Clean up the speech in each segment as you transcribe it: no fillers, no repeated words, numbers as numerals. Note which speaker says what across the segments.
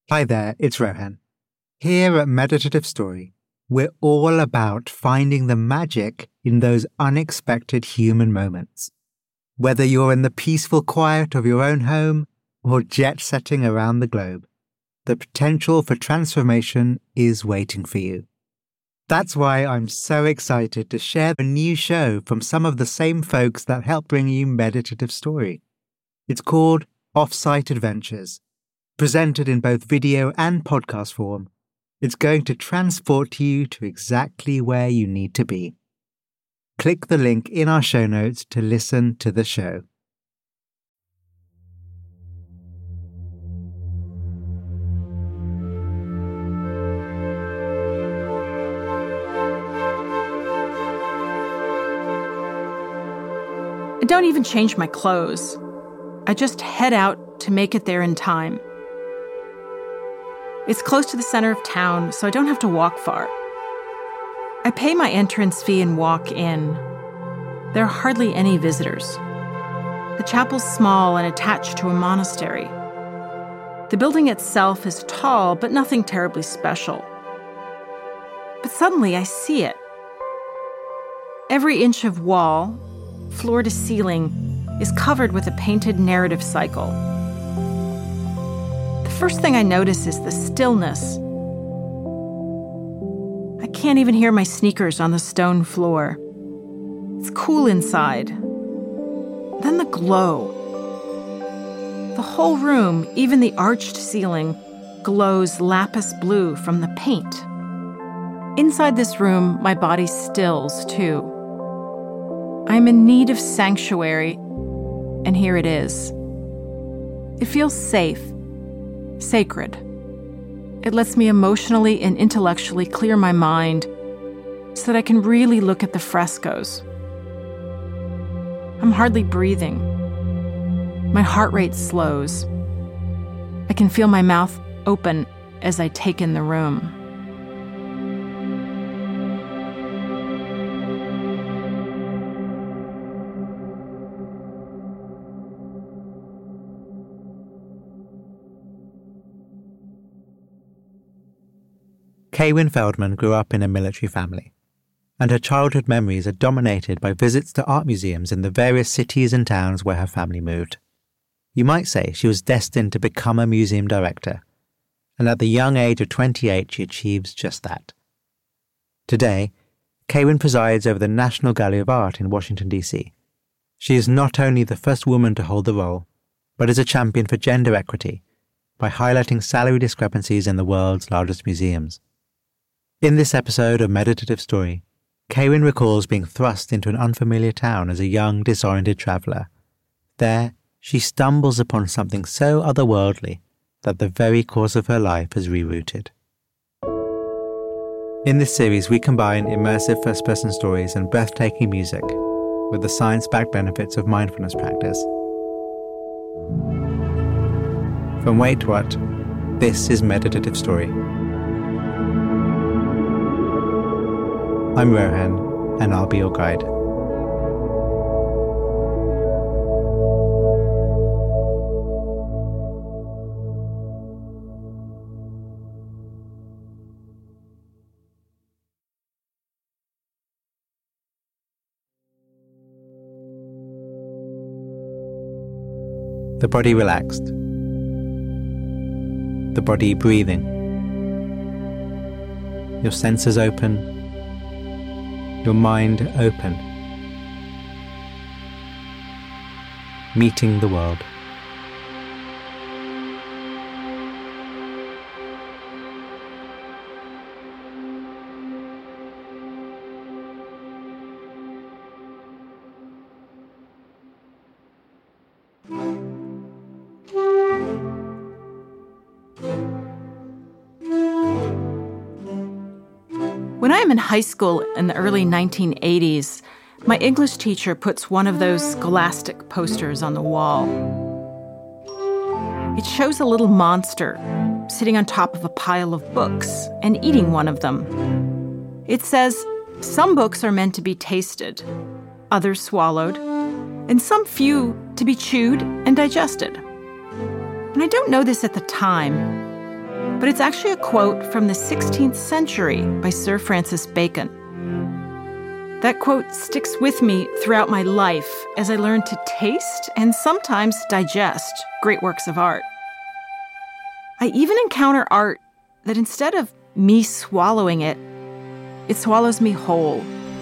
Speaker 1: Hi there, it's Rohan. Here at Meditative Story, we're all about finding the magic in those unexpected human moments. Whether you're in the peaceful quiet of your own home or jet-setting around the globe, the potential for transformation is waiting for you. That's why I'm so excited to share a new show from some of the same folks that help bring you Meditative Story. It's called Offsite Adventures. Presented in both video and podcast form, it's going to transport you to exactly where you need to be. Click the link in our show notes to listen to the show.
Speaker 2: I don't even change my clothes. I just head out to make it there in time. It's close to the center of town, so I don't have to walk far. I pay my entrance fee and walk in. There are hardly any visitors. The chapel's small and attached to a monastery. The building itself is tall, but nothing terribly special. But suddenly I see it. Every inch of wall, floor to ceiling, is covered with a painted narrative cycle. The first thing I notice is the stillness. I can't even hear my sneakers on the stone floor. It's cool inside. Then the glow. The whole room, even the arched ceiling, glows lapis blue from the paint. Inside this room, my body stills, too. I'm in need of sanctuary, and here it is. It feels safe. Sacred. It lets me emotionally and intellectually clear my mind so that I can really look at the frescoes. I'm hardly breathing. My heart rate slows. I can feel my mouth open as I take in the room.
Speaker 1: Kaywin Feldman grew up in a military family, and her childhood memories are dominated by visits to art museums in the various cities and towns where her family moved. You might say she was destined to become a museum director, and at the young age of 28 she achieves just that. Today, Kaywin presides over the National Gallery of Art in Washington, D.C. She is not only the first woman to hold the role, but is a champion for gender equity by highlighting salary discrepancies in the world's largest museums. In this episode of Meditative Story, Kaywin recalls being thrust into an unfamiliar town as a young, disoriented traveller. There, she stumbles upon something so otherworldly that the very course of her life is rerouted. In this series, we combine immersive first-person stories and breathtaking music with the science-backed benefits of mindfulness practice. From Wait What, this is Meditative Story. I'm Rohan, and I'll be your guide. The body relaxed. The body breathing. Your senses open. Your mind open. Meeting the world.
Speaker 2: When I am in high school in the early 1980s, my English teacher puts one of those Scholastic posters on the wall. It shows a little monster sitting on top of a pile of books and eating one of them. It says, some books are meant to be tasted, others swallowed, and some few to be chewed and digested. And I don't know this at the time, but it's actually a quote from the 16th century by Sir Francis Bacon. That quote sticks with me throughout my life as I learn to taste and sometimes digest great works of art. I even encounter art that instead of me swallowing it, it swallows me whole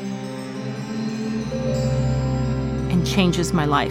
Speaker 2: and changes my life.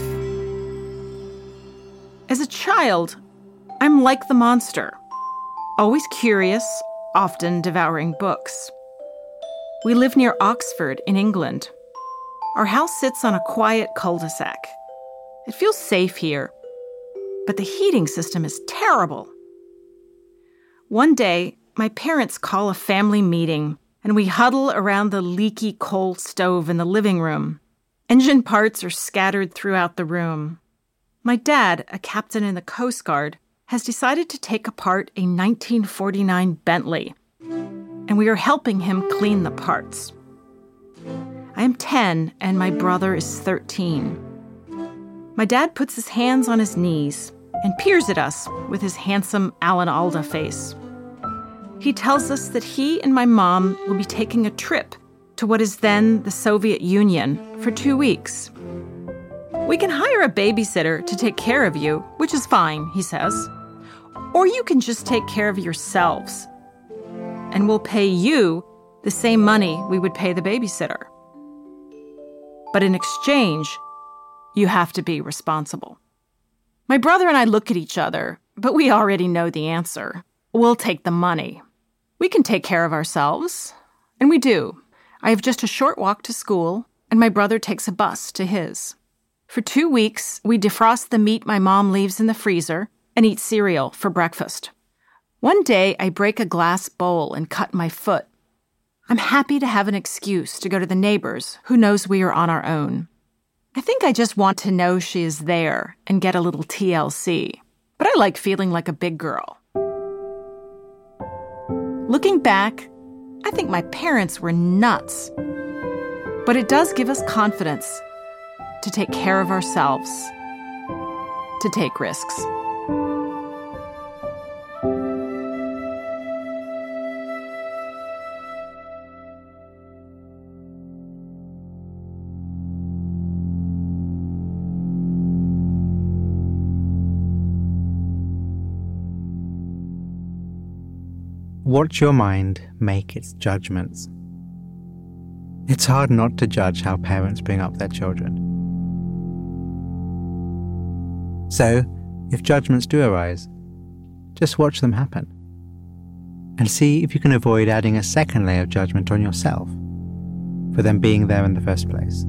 Speaker 2: As a child, I'm like the monster, always curious, often devouring books. We live near Oxford in England. Our house sits on a quiet cul-de-sac. It feels safe here, but the heating system is terrible. One day, my parents call a family meeting, and we huddle around the leaky coal stove in the living room. Engine parts are scattered throughout the room. My dad, a captain in the Coast Guard, has decided to take apart a 1949 Bentley, and we are helping him clean the parts. I am 10, and my brother is 13. My dad puts his hands on his knees and peers at us with his handsome Alan Alda face. He tells us that he and my mom will be taking a trip to what is then the Soviet Union for 2 weeks. We can hire a babysitter to take care of you, which is fine, he says. Or you can just take care of yourselves. And we'll pay you the same money we would pay the babysitter. But in exchange, you have to be responsible. My brother and I look at each other, but we already know the answer. We'll take the money. We can take care of ourselves. And we do. I have just a short walk to school, and my brother takes a bus to his. For 2 weeks, we defrost the meat my mom leaves in the freezer and eat cereal for breakfast. One day, I break a glass bowl and cut my foot. I'm happy to have an excuse to go to the neighbors who knows we are on our own. I think I just want to know she is there and get a little TLC. But I like feeling like a big girl. Looking back, I think my parents were nuts. But it does give us confidence to take care of ourselves, to take risks.
Speaker 1: Watch your mind make its judgments. It's hard not to judge how parents bring up their children. So, if judgments do arise, just watch them happen. And see if you can avoid adding a second layer of judgment on yourself for them being there in the first place.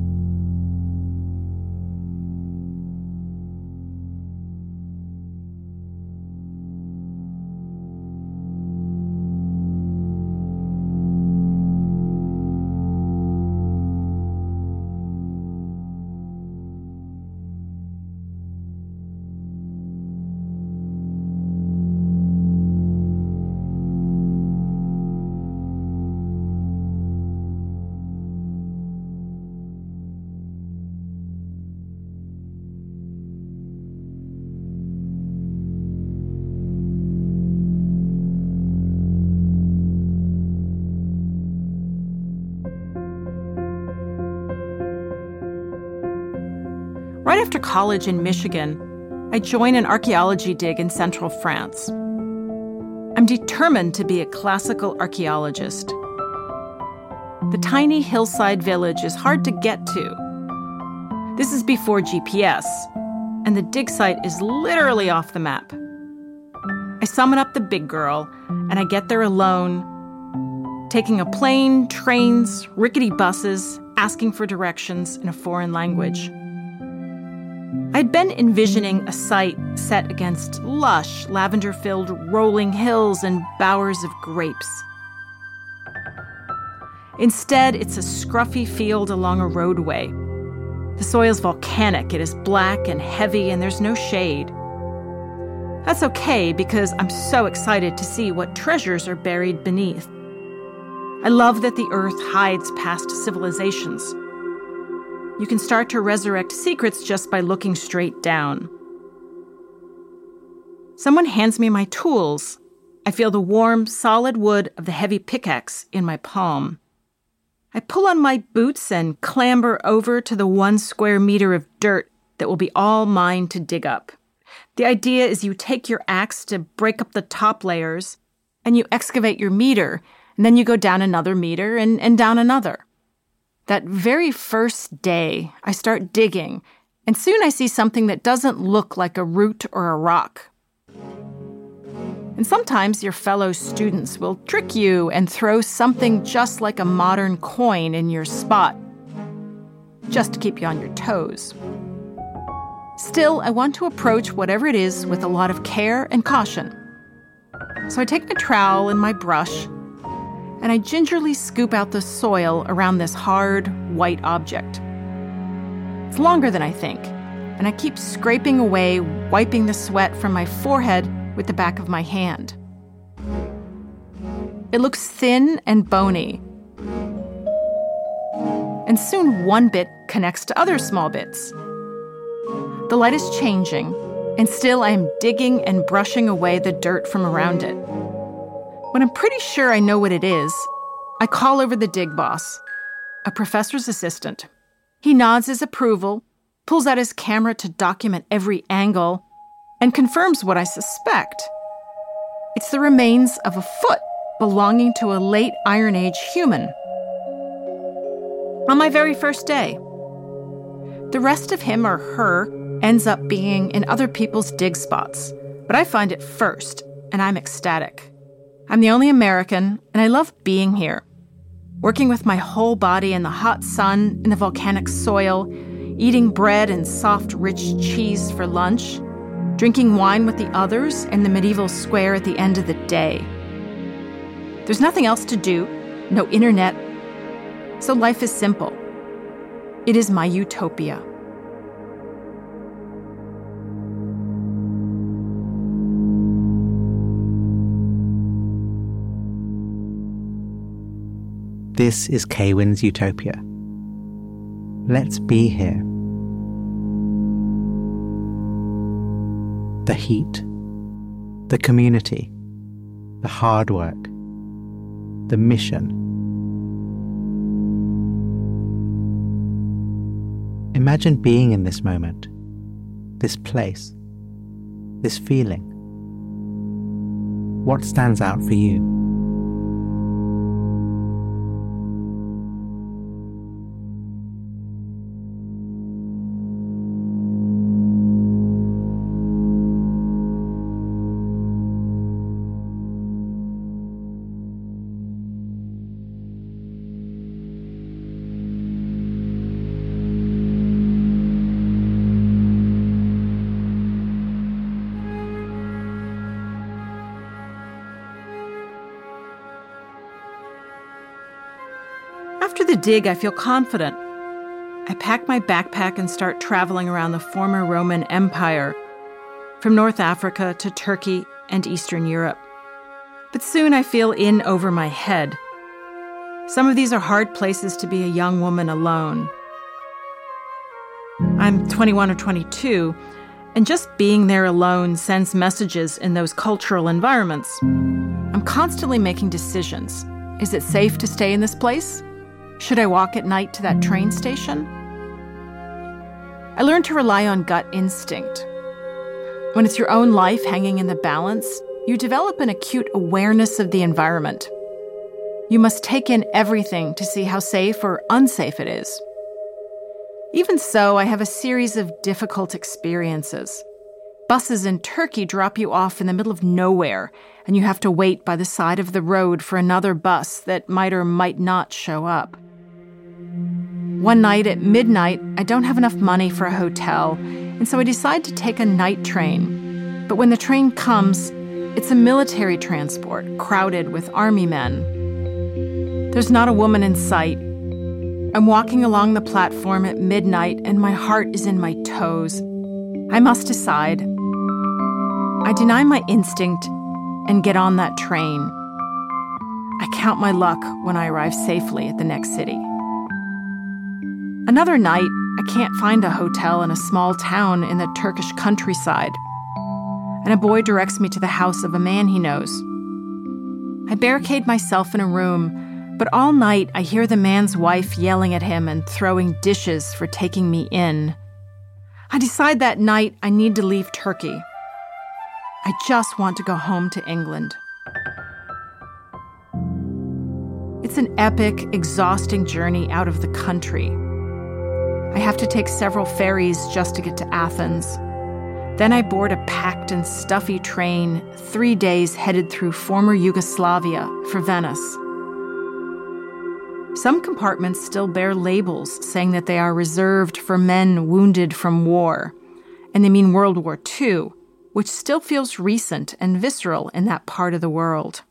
Speaker 2: Right after college in Michigan, I join an archaeology dig in central France. I'm determined to be a classical archaeologist. The tiny hillside village is hard to get to. This is before GPS, and the dig site is literally off the map. I summon up the big girl, and I get there alone, taking a plane, trains, rickety buses, asking for directions in a foreign language. I'd been envisioning a site set against lush, lavender-filled rolling hills and bowers of grapes. Instead, it's a scruffy field along a roadway. The soil's volcanic, it is black and heavy, and there's no shade. That's okay, because I'm so excited to see what treasures are buried beneath. I love that the earth hides past civilizations. You can start to resurrect secrets just by looking straight down. Someone hands me my tools, I feel the warm, solid wood of the heavy pickaxe in my palm. I pull on my boots and clamber over to the 1 square meter of dirt that will be all mine to dig up. The idea is you take your axe to break up the top layers, and you excavate your meter, and then you go down another meter and down another. That very first day, I start digging, and soon I see something that doesn't look like a root or a rock. And sometimes your fellow students will trick you and throw something just like a modern coin in your spot, just to keep you on your toes. Still, I want to approach whatever it is with a lot of care and caution. So I take my trowel and my brush, and I gingerly scoop out the soil around this hard, white object. It's longer than I think, and I keep scraping away, wiping the sweat from my forehead with the back of my hand. It looks thin and bony, and soon one bit connects to other small bits. The light is changing, and still I am digging and brushing away the dirt from around it. When I'm pretty sure I know what it is, I call over the dig boss, a professor's assistant. He nods his approval, pulls out his camera to document every angle, and confirms what I suspect. It's the remains of a foot belonging to a late Iron Age human. On my very first day. The rest of him or her ends up being in other people's dig spots, but I find it first, and I'm ecstatic. I'm the only American, and I love being here. Working with my whole body in the hot sun, in the volcanic soil, eating bread and soft, rich cheese for lunch, drinking wine with the others in the medieval square at the end of the day. There's nothing else to do, no internet, so life is simple. It is my utopia.
Speaker 1: This is Kaywin's utopia. Let's be here. The heat, the community, the hard work, the mission. Imagine being in this moment, this place, this feeling. What stands out for you?
Speaker 2: After the dig, I feel confident. I pack my backpack and start traveling around the former Roman Empire, from North Africa to Turkey and Eastern Europe. But soon I feel in over my head. Some of these are hard places to be a young woman alone. I'm 21 or 22, and just being there alone sends messages in those cultural environments. I'm constantly making decisions. Is it safe to stay in this place? Should I walk at night to that train station? I learned to rely on gut instinct. When it's your own life hanging in the balance, you develop an acute awareness of the environment. You must take in everything to see how safe or unsafe it is. Even so, I have a series of difficult experiences. Buses in Turkey drop you off in the middle of nowhere, and you have to wait by the side of the road for another bus that might or might not show up. One night at midnight, I don't have enough money for a hotel, and so I decide to take a night train. But when the train comes, it's a military transport crowded with army men. There's not a woman in sight. I'm walking along the platform at midnight, and my heart is in my toes. I must decide. I deny my instinct and get on that train. I count my luck when I arrive safely at the next city. Another night, I can't find a hotel in a small town in the Turkish countryside, and a boy directs me to the house of a man he knows. I barricade myself in a room, but all night I hear the man's wife yelling at him and throwing dishes for taking me in. I decide that night I need to leave Turkey. I just want to go home to England. It's an epic, exhausting journey out of the country. I have to take several ferries just to get to Athens. Then I board a packed and stuffy train, 3 days headed through former Yugoslavia for Venice. Some compartments still bear labels saying that they are reserved for men wounded from war, and they mean World War II, which still feels recent and visceral in that part of the world.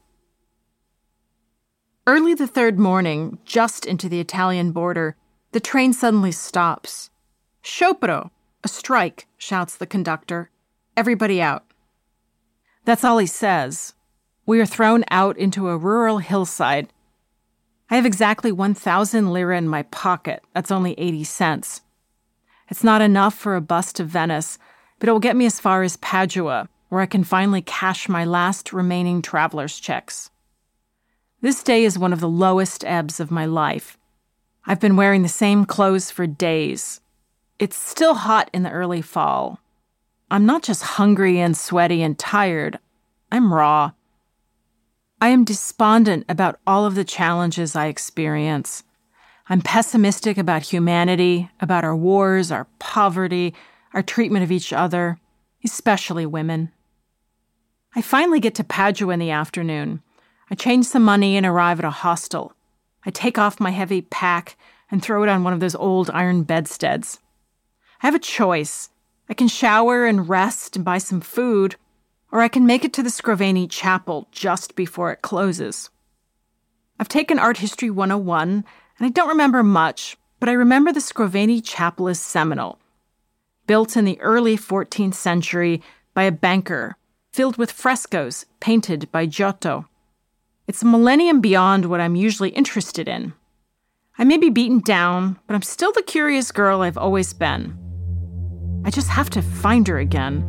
Speaker 2: Early the third morning, just into the Italian border, the train suddenly stops. "Sciopero! A strike," shouts the conductor. "Everybody out." That's all he says. We are thrown out into a rural hillside. I have exactly 1,000 lira in my pocket. That's only 80 cents. It's not enough for a bus to Venice, but it will get me as far as Padua, where I can finally cash my last remaining traveler's checks. This day is one of the lowest ebbs of my life. I've been wearing the same clothes for days. It's still hot in the early fall. I'm not just hungry and sweaty and tired. I'm raw. I am despondent about all of the challenges I experience. I'm pessimistic about humanity, about our wars, our poverty, our treatment of each other, especially women. I finally get to Padua in the afternoon. I change some money and arrive at a hostel. I take off my heavy pack and throw it on one of those old iron bedsteads. I have a choice. I can shower and rest and buy some food, or I can make it to the Scrovegni Chapel just before it closes. I've taken Art History 101, and I don't remember much, but I remember the Scrovegni Chapel is seminal. Built in the early 14th century by a banker, filled with frescoes painted by Giotto. It's a millennium beyond what I'm usually interested in. I may be beaten down, but I'm still the curious girl I've always been. I just have to find her again.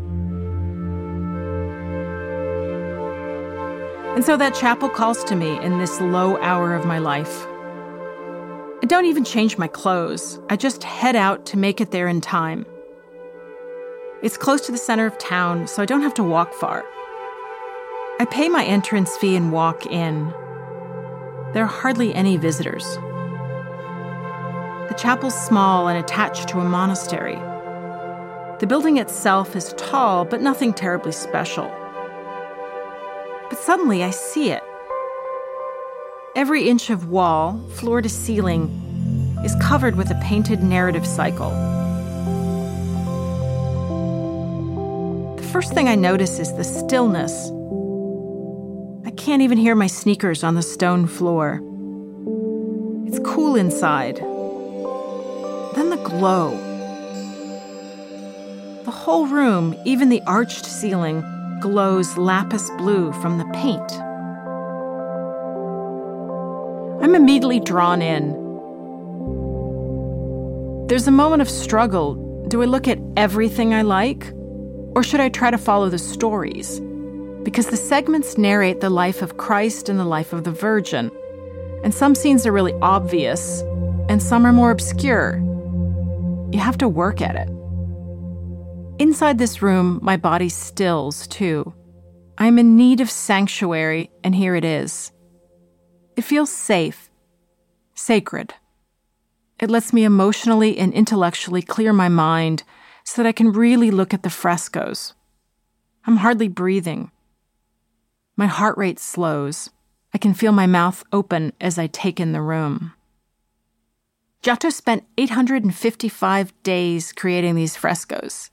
Speaker 2: And so that chapel calls to me in this low hour of my life. I don't even change my clothes. I just head out to make it there in time. It's close to the center of town, so I don't have to walk far. I pay my entrance fee and walk in. There are hardly any visitors. The chapel's small and attached to a monastery. The building itself is tall, but nothing terribly special. But suddenly I see it. Every inch of wall, floor to ceiling, is covered with a painted narrative cycle. The first thing I notice is the stillness. I can't even hear my sneakers on the stone floor. It's cool inside. Then the glow. The whole room, even the arched ceiling, glows lapis blue from the paint. I'm immediately drawn in. There's a moment of struggle. Do I look at everything I like? Or should I try to follow the stories? Because the segments narrate the life of Christ and the life of the Virgin. And some scenes are really obvious, and some are more obscure. You have to work at it. Inside this room, my body stills, too. I'm in need of sanctuary, and here it is. It feels safe, sacred. It lets me emotionally and intellectually clear my mind so that I can really look at the frescoes. I'm hardly breathing. My heart rate slows. I can feel my mouth open as I take in the room. Giotto spent 855 days creating these frescoes.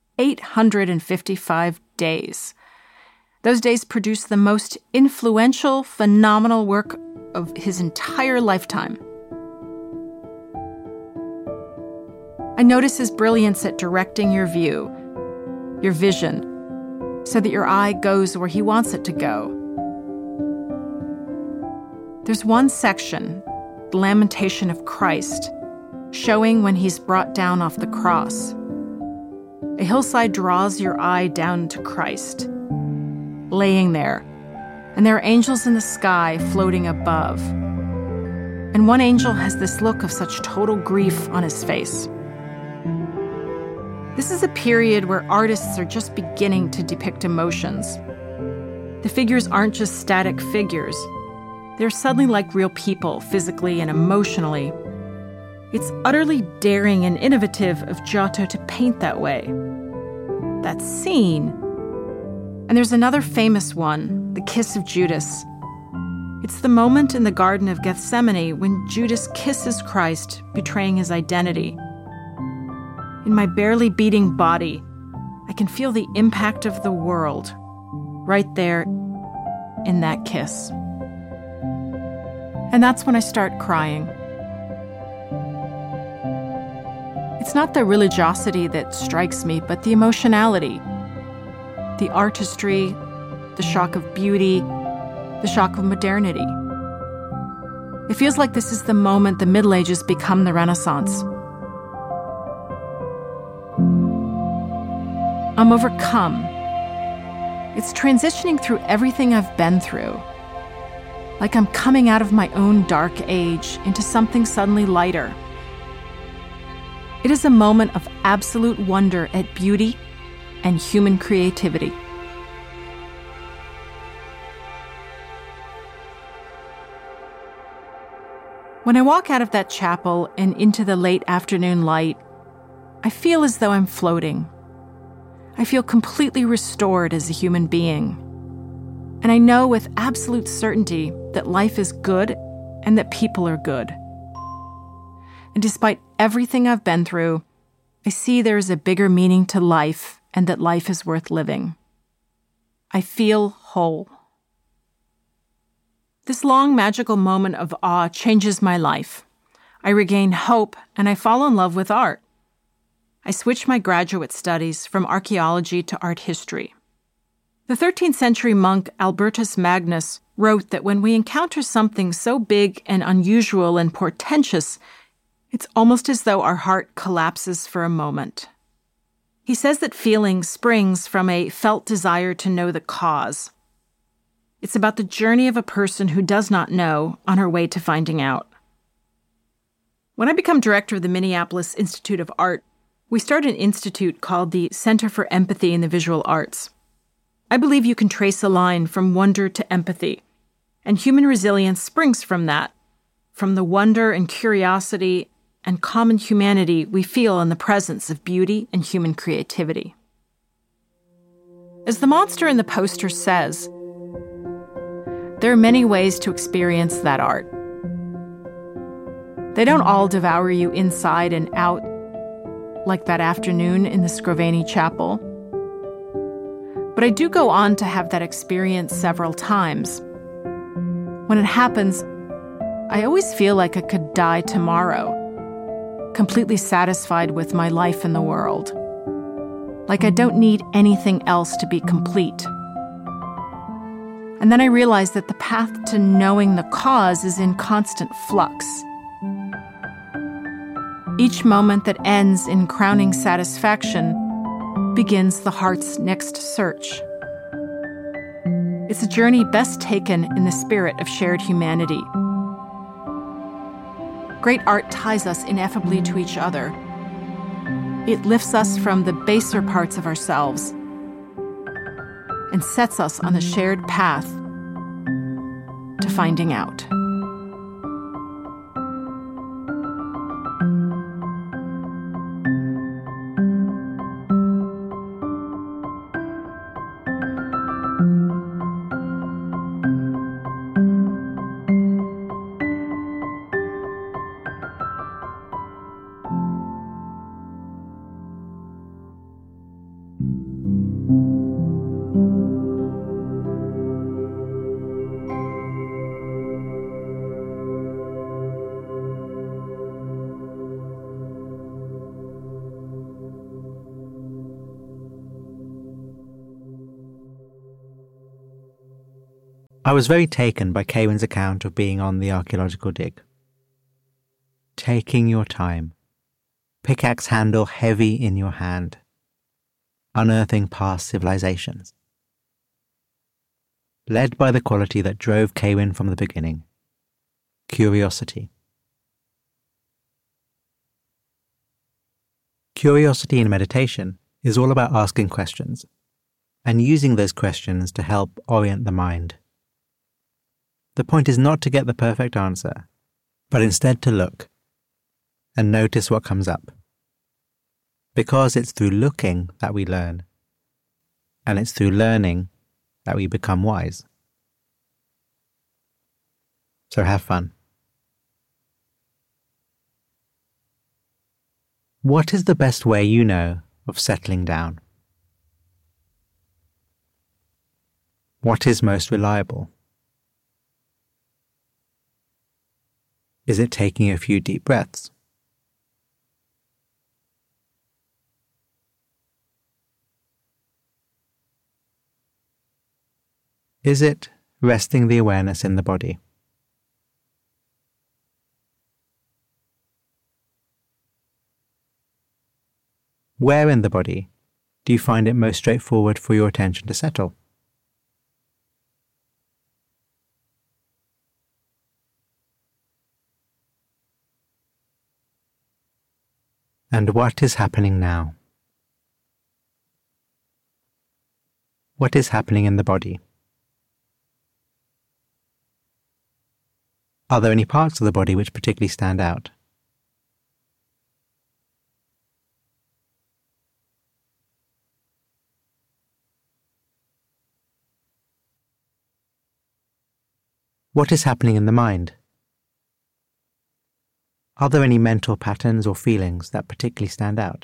Speaker 2: 855 days. Those days produced the most influential, phenomenal work of his entire lifetime. I notice his brilliance at directing your view, your vision, so that your eye goes where he wants it to go. There's one section, the Lamentation of Christ, showing when he's brought down off the cross. A hillside draws your eye down to Christ, laying there, And there are angels in the sky floating above. And one angel has this look of such total grief on his face. This is a period where artists are just beginning to depict emotions. The figures aren't just static figures. They're suddenly like real people, physically and emotionally. It's utterly daring and innovative of Giotto to paint that way. That scene. And there's another famous one, the kiss of Judas. It's the moment in the Garden of Gethsemane when Judas kisses Christ, betraying his identity. In my barely beating body, I can feel the impact of the world right there in that kiss. And that's when I start crying. It's not the religiosity that strikes me, but the emotionality, the artistry, the shock of beauty, the shock of modernity. It feels like this is the moment the Middle Ages become the Renaissance. I'm overcome. It's transitioning through everything I've been through. Like I'm coming out of my own dark age into something suddenly lighter. It is a moment of absolute wonder at beauty and human creativity. When I walk out of that chapel and into the late afternoon light, I feel as though I'm floating. I feel completely restored as a human being. And I know with absolute certainty that life is good and that people are good. And despite everything I've been through, I see there is a bigger meaning to life and that life is worth living. I feel whole. This long, magical moment of awe changes my life. I regain hope and I fall in love with art. I switch my graduate studies from archaeology to art history. The 13th century monk Albertus Magnus wrote that when we encounter something so big and unusual and portentous, it's almost as though our heart collapses for a moment. He says that feeling springs from a felt desire to know the cause. It's about the journey of a person who does not know on her way to finding out. When I become director of the Minneapolis Institute of Art, we started an institute called the Center for Empathy in the Visual Arts. I believe you can trace a line from wonder to empathy, and human resilience springs from that, from the wonder and curiosity and common humanity we feel in the presence of beauty and human creativity. As the monster in the poster says, there are many ways to experience that art. They don't all devour you inside and out, like that afternoon in the Scrovegni Chapel. But I do go on to have that experience several times. When it happens, I always feel like I could die tomorrow, completely satisfied with my life in the world. Like I don't need anything else to be complete. And then I realize that the path to knowing the cause is in constant flux. Each moment that ends in crowning satisfaction begins the heart's next search. It's a journey best taken in the spirit of shared humanity. Great art ties us ineffably to each other. It lifts us from the baser parts of ourselves and sets us on the shared path to finding out.
Speaker 1: I was very taken by Cewin's account of being on the archaeological dig. Taking your time, pickaxe handle heavy in your hand, unearthing past civilizations. led by the quality that drove Kaywin from the beginning: curiosity. Curiosity in meditation is all about asking questions and using those questions to help orient the mind. The point is not to get the perfect answer, but instead to look and notice what comes up. Because it's through looking that we learn, and it's through learning that we become wise. So have fun. What is the best way you know of settling down? What is most reliable? Is it taking a few deep breaths? Is it resting the awareness in the body? Where in the body do you find it most straightforward for your attention to settle? And what is happening now? What is happening in the body? Are there any parts of the body which particularly stand out? What is happening in the mind? Are there any mental patterns or feelings that particularly stand out?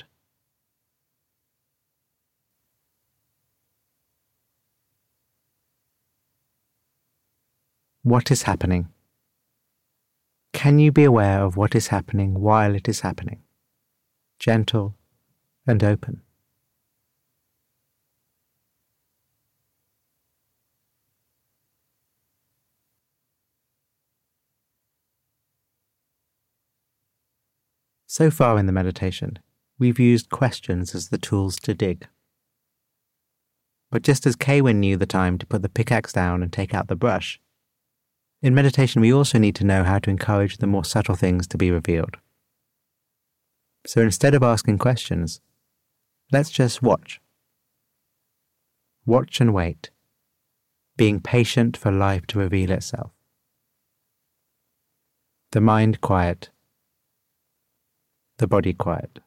Speaker 1: What is happening? Can you be aware of what is happening while it is happening? Gentle and open. So far in the meditation, we've used questions as the tools to dig. But just as Kaywin knew the time to put the pickaxe down and take out the brush, in meditation we also need to know how to encourage the more subtle things to be revealed. So instead of asking questions, let's just watch. Watch and wait, being patient for life to reveal itself. The mind quiet, the body quiet.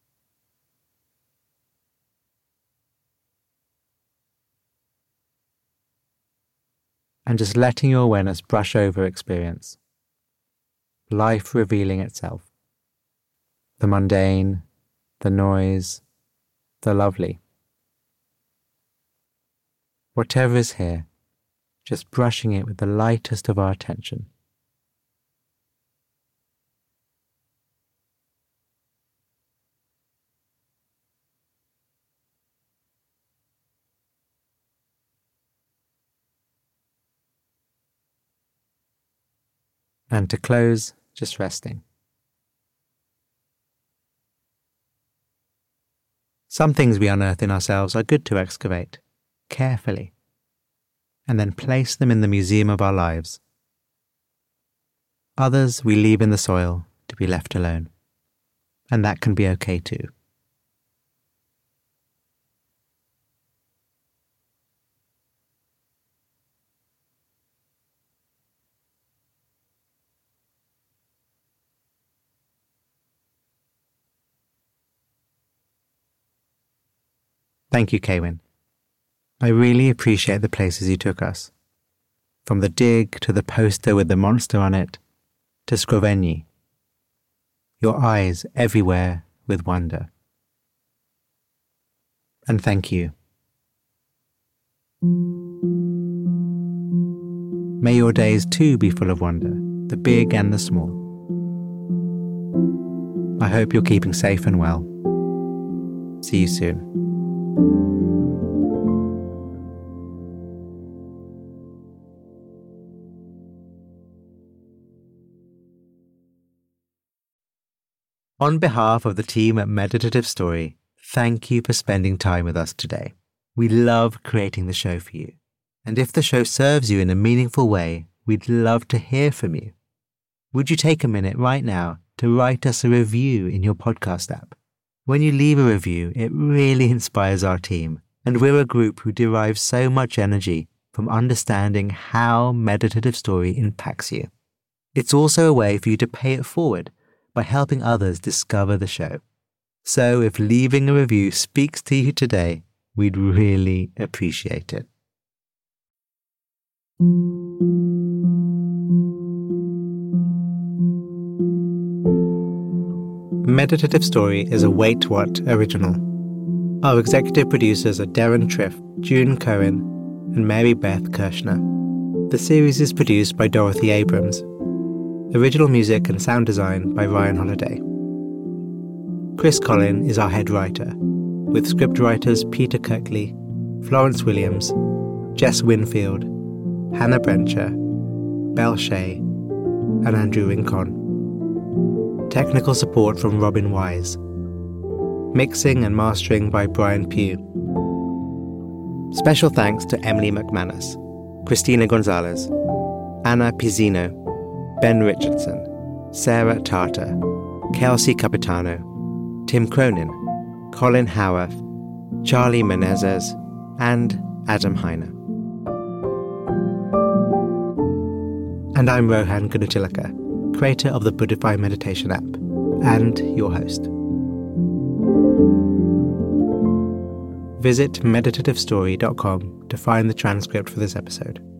Speaker 1: And just letting your awareness brush over experience. Life revealing itself. The mundane, the noise, the lovely. Whatever is here, just brushing it with the lightest of our attention. And to close, just resting. Some things we unearth in ourselves are good to excavate, carefully, and then place them in the museum of our lives. Others we leave in the soil to be left alone, and that can be okay too. Thank you, Kaywin. I really appreciate the places you took us. From the dig to the poster with the monster on it, to Skroveni. Your eyes everywhere with wonder. And thank you. May your days too be full of wonder, the big and the small. I hope you're keeping safe and well. See you soon. On behalf of the team at Meditative Story, thank you for spending time with us today. We love creating the show for you, And if the show serves you in a meaningful way, we'd love to hear from you. Would you take a minute right now to write us a review in your podcast app? When you leave a review, it really inspires our team, and we're a group who derive so much energy from understanding how Meditative Story impacts you. It's also a way for you to pay it forward by helping others discover the show. So if leaving a review speaks to you today, we'd really appreciate it. Meditative Story is a Wait What original. Our executive producers are Darren Triff, June Cohen, and Mary Beth Kirshner. The series is produced by Dorothy Abrams. Original music and sound design by Ryan Holiday. Chris Collin is our head writer, with scriptwriters Peter Kirkley, Florence Williams, Jess Winfield, Hannah Brencher, Belle Shea, and Andrew Rincon. Technical support from Robin Wise. Mixing and mastering by Brian Pugh. Special thanks to Emily McManus, Christina Gonzalez, Anna Pizzino, Ben Richardson, Sarah Tartar, Kelsey Capitano, Tim Cronin, Colin Howarth, Charlie Menezes, and Adam Heiner. And I'm Rohan Gunatilaka, creator of the Buddhify Meditation app, and your host. Visit meditativestory.com to find the transcript for this episode.